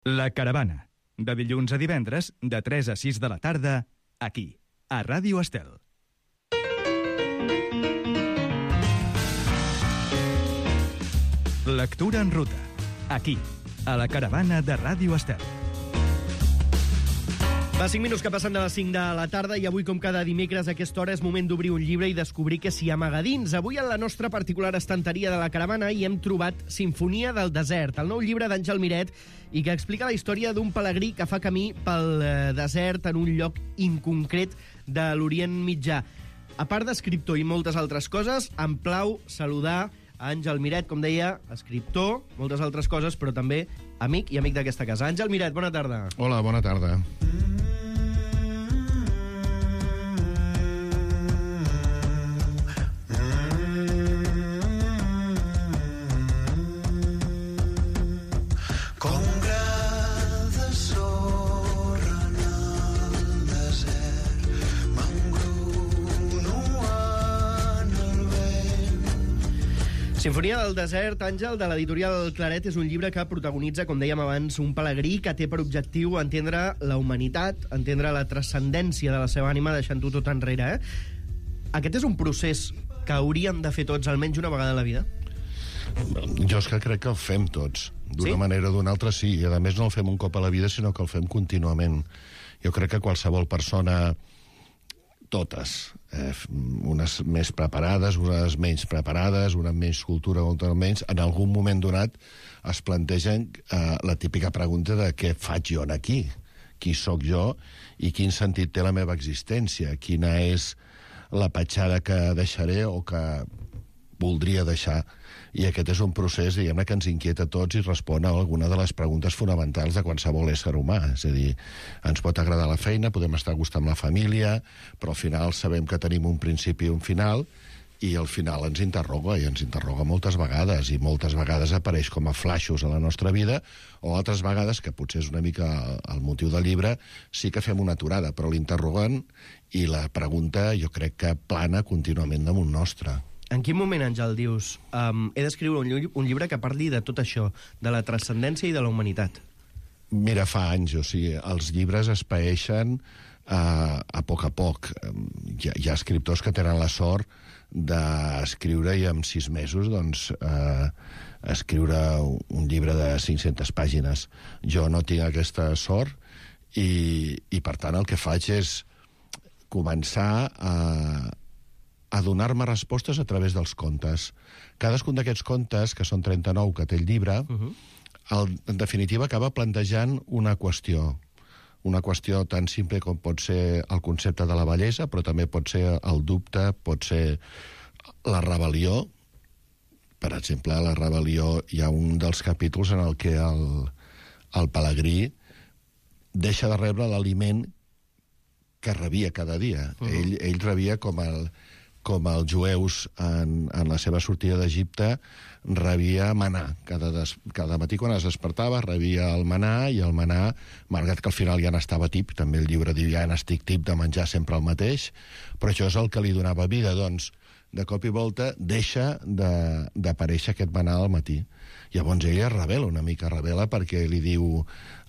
La Caravana, de dilluns a divendres, de 3 a 6 de la tarda, aquí, a Ràdio Estel. Lectura en ruta, aquí, a la Caravana de Ràdio Estel. Fa 5 minuts que passen de les 5 de la tarda i avui, com cada dimecres a aquesta hora, és moment d'obrir un llibre i descobrir què s'hi amaga dins. Avui, en la nostra particular estanteria de la Caravana, hi hem trobat Sinfonia del desert, el nou llibre d'Àngel Miret, i que explica la història d'un pelegrí que fa camí pel desert en un lloc inconcret de l'Orient Mitjà. A part d'escriptor i moltes altres coses, em plau saludar Àngel Miret, com deia, escriptor, moltes altres coses, però també amic i amic d'aquesta casa. Àngel Miret, bona tarda. Hola, bona tarda. Sinfonia del desert, Àngel, de l'editorial Claret, és un llibre que protagonitza, com dèiem abans, un pelegrí que té per objectiu entendre la humanitat, entendre la transcendència de la seva ànima, deixant-ho tot enrere. Aquest és un procés que hauríem de fer tots almenys una vegada a la vida? Jo és que crec que el fem tots, d'una manera o d'una altra, sí, i a més no el fem un cop a la vida, sinó que el fem contínuament. Jo crec que qualsevol persona, totes, unes més preparades, unes menys preparades, una menys cultura, una menys, en algun moment donat es plantegen la típica pregunta de què faig jo aquí, qui sóc jo i quin sentit té la meva existència, quina és la petjada que deixaré o que voldria deixar. I aquest és un procés, diguem-ne, que ens inquieta a tots i respon a alguna de les preguntes fonamentals de qualsevol ésser humà. És a dir, ens pot agradar la feina, podem estar a gust amb la família, però al final sabem que tenim un principi i un final, i al final ens interroga, i ens interroga moltes vegades, i moltes vegades apareix com a flaixos a la nostra vida, o altres vegades, que potser és una mica el motiu del llibre, sí que fem una aturada, però l'interrogant i la pregunta jo crec que plana contínuament damunt nostre. En quin moment, Àngel, dius he d'escriure un llibre que parli de tot això, de la transcendència i de la humanitat? Mira, fa anys, o sigui, els llibres es paeixen a poc. Hi ha escriptors que tenen la sort d'escriure i en 6 mesos doncs, escriure un llibre de 500 pàgines. Jo no tinc aquesta sort i per tant, el que faig és començar a donar-me respostes a través dels contes. Cadascun d'aquests contes, que són 39 que té el llibre, en definitiva acaba plantejant una qüestió tan simple com pot ser el concepte de la bellesa, però també pot ser el dubte, pot ser la rebel·lió. Per exemple, a la rebel·lió hi ha un dels capítols en el que el pelegrí deixa de rebre l'aliment que rebia cada dia. Ell rebia com els jueus en la seva sortida d'Egipte rebia manà. Cada matí quan es despertava rebia el manà, i el manà, malgrat que al final ja n'estava tip, també el llibre diu ja n'estic tip de menjar sempre el mateix, però això és el que li donava vida. Doncs, de cop i volta, deixa d'aparèixer aquest manà al matí. Llavors ella revela una mica, perquè li diu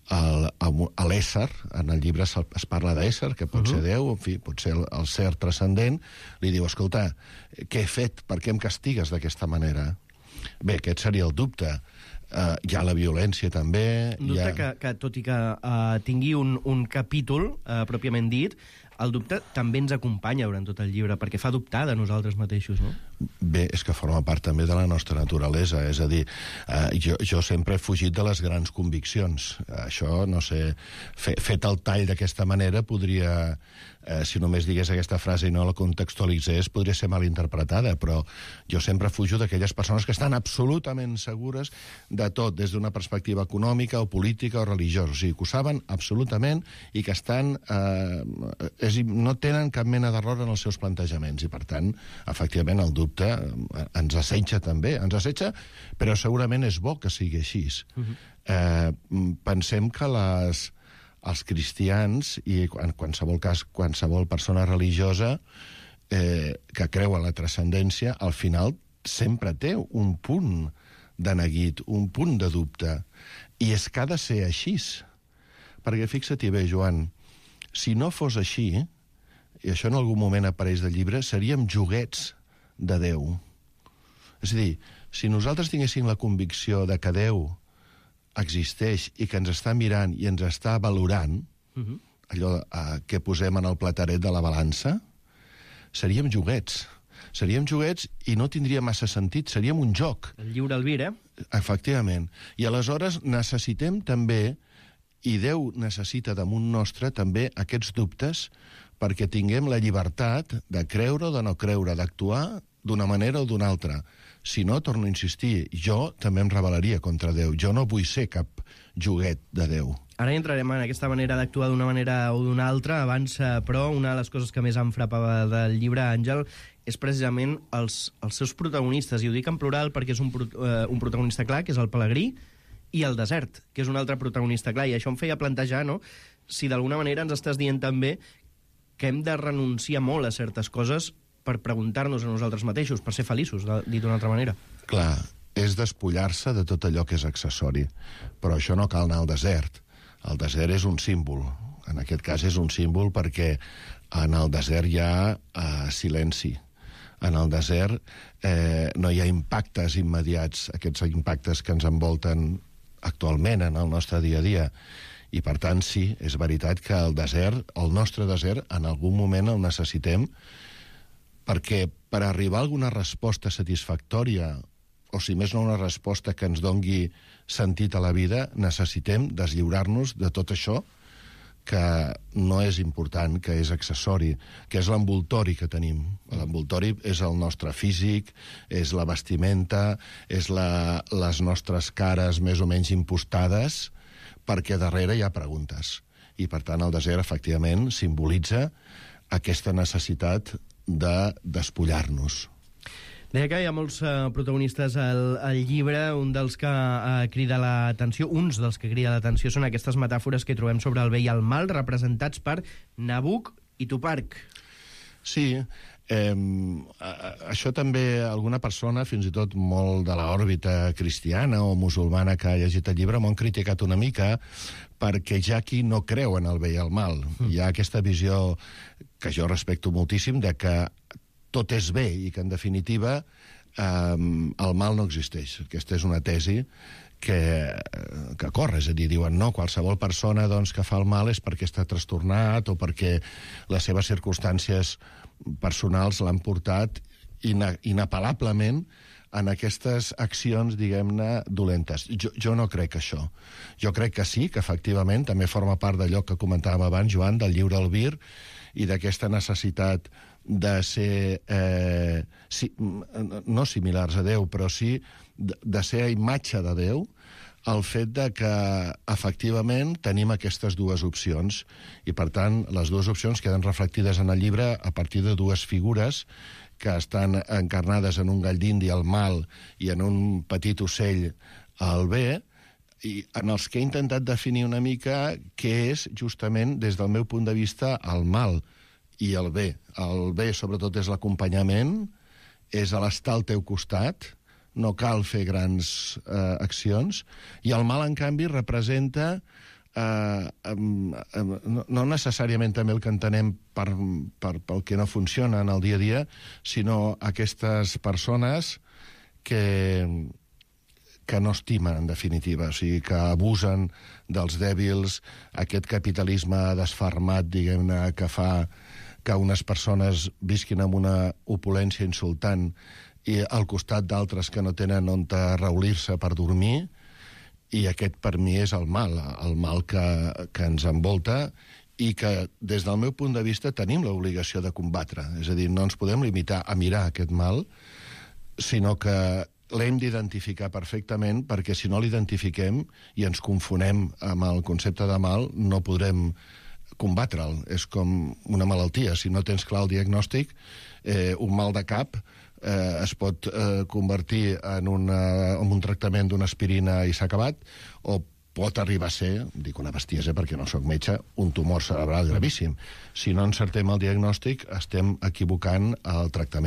a l'ésser, en el llibre es parla d'ésser, que pot ser Déu, en fi, pot ser el ser transcendent, li diu, escolta, què he fet? Per què em castigues d'aquesta manera? Bé, aquest seria el dubte. Hi ha la violència, també. Un dubte que tot i que tingui un capítol, pròpiament dit, el dubte també ens acompanya durant tot el llibre, perquè fa dubtar de nosaltres mateixos, no? Bé, és que forma part també de la nostra naturalesa, és a dir, jo sempre he fugit de les grans conviccions. Això, no sé, fet el tall d'aquesta manera podria, si només digués aquesta frase i no la contextualitzés, podria ser mal interpretada, però jo sempre fujo d'aquelles persones que estan absolutament segures de tot, des d'una perspectiva econòmica o política o religiosa, o sigui, que ho saben absolutament i que estan no tenen cap mena d'error en els seus plantejaments, i per tant, efectivament, el dubte ens assetja també, però segurament és bo que sigui així. Pensem que els cristians, i en qualsevol cas, qualsevol persona religiosa que creu en la transcendència, al final sempre té un punt de neguit, un punt de dubte. I és que ha de ser així. Perquè fixa-t'hi bé, Joan, si no fos així, i això en algun moment apareix del llibre, seríem joguets de Déu. És a dir, si nosaltres tinguéssim la convicció de que Déu existeix i que ens està mirant i ens està valorant, allò que posem en el plataret de la balança, seríem joguets. Seríem joguets i no tindria massa sentit, seríem un joc. El lliure albir, Efectivament. I aleshores necessitem també, i Déu necessita damunt nostre també aquests dubtes perquè tinguem la llibertat de creure o de no creure, d'actuar d'una manera o d'una altra. Si no, torno a insistir, jo també em rebel·laria contra Déu. Jo no vull ser cap joguet de Déu. Ara entrarem en aquesta manera d'actuar d'una manera o d'una altra. Abans, però, una de les coses que més em frapava del llibre, Àngel, és precisament els seus protagonistes. I ho dic en plural perquè és un protagonista clar, que és el pelegrí, i el desert, que és un altre protagonista clar. I això em feia plantejar, no?, si d'alguna manera ens estàs dient també que hem de renunciar molt a certes coses per preguntar-nos a nosaltres mateixos, per ser feliços, dit d'una altra manera. Clar, és despullar-se de tot allò que és accessori. Però això no cal anar al desert. El desert és un símbol. En aquest cas és un símbol perquè en el desert hi ha silenci. En el desert no hi ha impactes immediats, aquests impactes que ens envolten actualment en el nostre dia a dia. I, per tant, sí, és veritat que el desert, el nostre desert, en algun moment el necessitem perquè per arribar a alguna resposta satisfactòria, o si més no una resposta que ens dongui sentit a la vida, necessitem deslliurar-nos de tot això que no és important, que és accessori, que és l'envoltori que tenim. L'envoltori és el nostre físic, és la vestimenta, és les nostres cares més o menys impostades, perquè darrere hi ha preguntes. I, per tant, el desert, efectivament, simbolitza aquesta necessitat de despullar-nos. Deia que hi ha molts protagonistes al llibre. Un dels que crida l'atenció, uns dels que crida l'atenció són aquestes metàfores que trobem sobre el bé i el mal, representats per Nabuc i Tupac. Sí, això també alguna persona, fins i tot molt de l'òrbita cristiana o musulmana que ha llegit el llibre, m'ho han criticat una mica perquè hi ha qui no creu en el bé i el mal. Hi ha aquesta visió que jo respecto moltíssim de que tot és bé i que, en definitiva, el mal no existeix. Aquesta és una tesi que corre, és a dir, diuen no, qualsevol persona doncs, que fa el mal és perquè està trastornat o perquè les seves circumstàncies personals l'han portat inapel·lablement en aquestes accions, diguem-ne, dolentes. Jo no crec això. Jo crec que sí, que efectivament també forma part d'allò que comentàvem abans, Joan, del lliure albir i d'aquesta necessitat de ser, no similars a Déu, però sí de ser a imatge de Déu, el fet de que, efectivament, tenim aquestes dues opcions. I, per tant, les dues opcions queden reflectides en el llibre a partir de dues figures que estan encarnades en un gall d'indi, el mal, i en un petit ocell, el bé, i en els que he intentat definir una mica què és, justament, des del meu punt de vista, el mal i el bé. El bé, sobretot, és l'acompanyament, és l'estar al teu costat, no cal fer grans accions, i el mal, en canvi, representa no necessàriament també el que entenem pel que no funciona en el dia a dia, sinó aquestes persones que no estimen, en definitiva, o sigui, que abusen dels dèbils, aquest capitalisme desfermat, diguem-ne, que fa que unes persones visquin amb una opulència insultant i al costat d'altres que no tenen on arraulir-se per dormir, i aquest per mi és el mal que ens envolta i que des del meu punt de vista tenim l'obligació de combatre. És a dir, no ens podem limitar a mirar aquest mal, sinó que l'hem d'identificar perfectament, perquè si no l'identifiquem i ens confonem amb el concepte de mal, no podrem combatre'l. És com una malaltia. Si no tens clar el diagnòstic, un mal de cap es pot convertir en un tractament d'una aspirina i s'ha acabat, o pot arribar a ser, dic una bestiesa perquè no sóc metge, un tumor cerebral gravíssim. Si no encertem el diagnòstic, estem equivocant el tractament.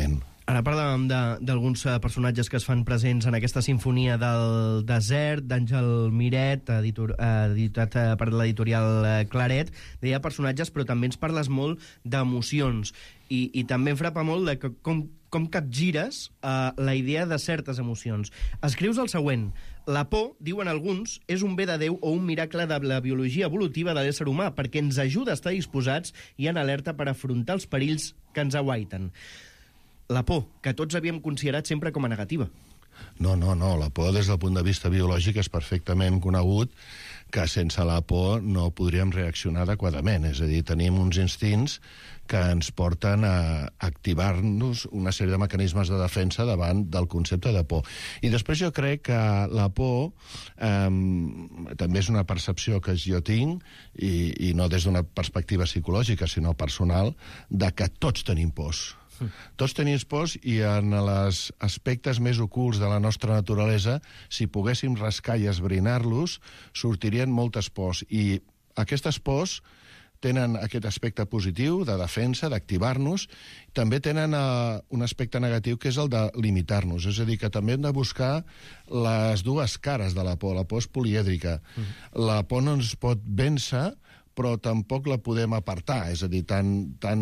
Ara parlàvem d'alguns personatges que es fan presents en aquesta sinfonia del desert, d'Àngel Miret, editat per l'editorial Claret. Deia personatges, però també ens parles molt d'emocions. I també em frapa molt de com capgires la idea de certes emocions. Escrius el següent: la por, diuen alguns, és un bé de Déu o un miracle de la biologia evolutiva de l'ésser humà, perquè ens ajuda a estar disposats i en alerta per afrontar els perills que ens aguaiten. La por, que tots havíem considerat sempre com a negativa. No, la por des del punt de vista biològic és perfectament conegut que sense la por no podríem reaccionar adequadament. És a dir, tenim uns instints que ens porten a activar-nos una sèrie de mecanismes de defensa davant del concepte de por. I després jo crec que la por també és una percepció que jo tinc, i no des d'una perspectiva psicològica, sinó personal, de que tots tenim pors. Tots tenim pors, i en els aspectes més ocults de la nostra naturalesa, si poguéssim rascar i esbrinar-los, sortirien moltes pors. I aquestes pors tenen aquest aspecte positiu de defensa, d'activar-nos. També tenen un aspecte negatiu, que és el de limitar-nos. És a dir, que també hem de buscar les dues cares de la por. La por és polièdrica. La por no ens pot vèncer, però tampoc la podem apartar. És a dir, tan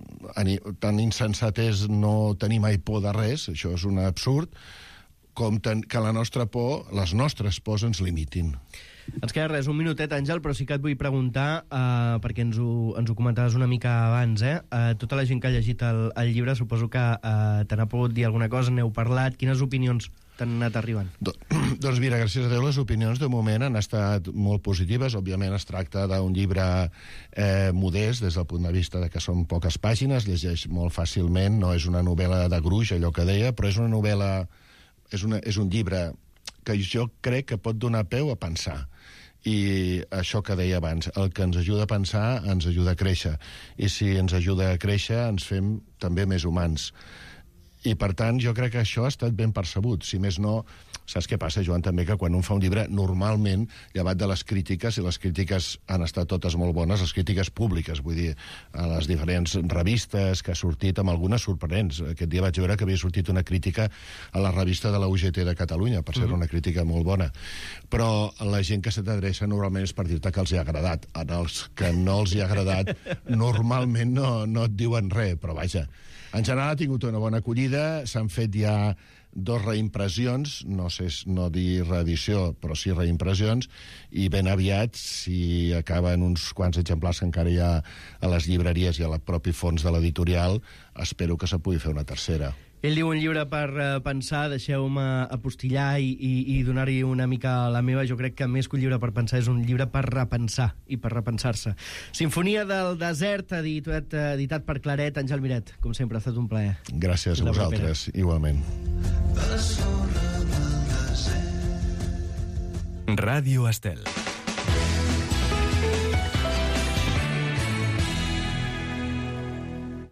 insensat és no tenir mai por de res, això és un absurd, com que la nostra por, les nostres pors ens limitin. Ens queda res, un minutet, Àngel, però sí que et vull preguntar, perquè ens ho comentaves una mica abans, tota la gent que ha llegit el llibre, suposo que te n'ha pogut dir alguna cosa, n'heu parlat, quines opinions t'han anat arribant? Doncs mira, gràcies a Déu, les opinions de moment han estat molt positives. Òbviament es tracta d'un llibre modest des del punt de vista de que són poques pàgines, llegeix molt fàcilment, no és una novel·la de gruix, allò que deia, però és una novel·la, és un llibre que jo crec que pot donar peu a pensar. I això que deia abans, el que ens ajuda a pensar ens ajuda a créixer, i si ens ajuda a créixer ens fem també més humans. I, per tant, jo crec que això ha estat ben percebut. Si més no, saps què passa, Joan, també, que quan un fa un llibre, normalment, llevat de les crítiques, i les crítiques han estat totes molt bones, les crítiques públiques, vull dir, a les diferents revistes que ha sortit, amb algunes sorprenents. Aquest dia vaig veure que havia sortit una crítica a la revista de la UGT de Catalunya, per ser una crítica molt bona. Però la gent que se t'adreça normalment és per dir-te que els hi ha agradat. En els que no els hi ha agradat, normalment no et diuen res, però vaja. En general ha tingut una bona acollida, s'han fet ja 2 reimpressions, no dir reedició, però sí reimpressions, i ben aviat, si acaben uns quants exemplars que encara hi ha a les llibreries i a la propi fons de l'editorial, espero que se pugui fer una tercera. Ell diu un llibre per pensar, deixeu-me apostillar i donar-hi una mica la meva. Jo crec que més que un llibre per pensar és un llibre per repensar i per repensar-se. Sinfonia del desert, editat per Claret. Àngel Miret, com sempre, ha estat un plaer. Gràcies a vosaltres, igualment. Ràdio Estel.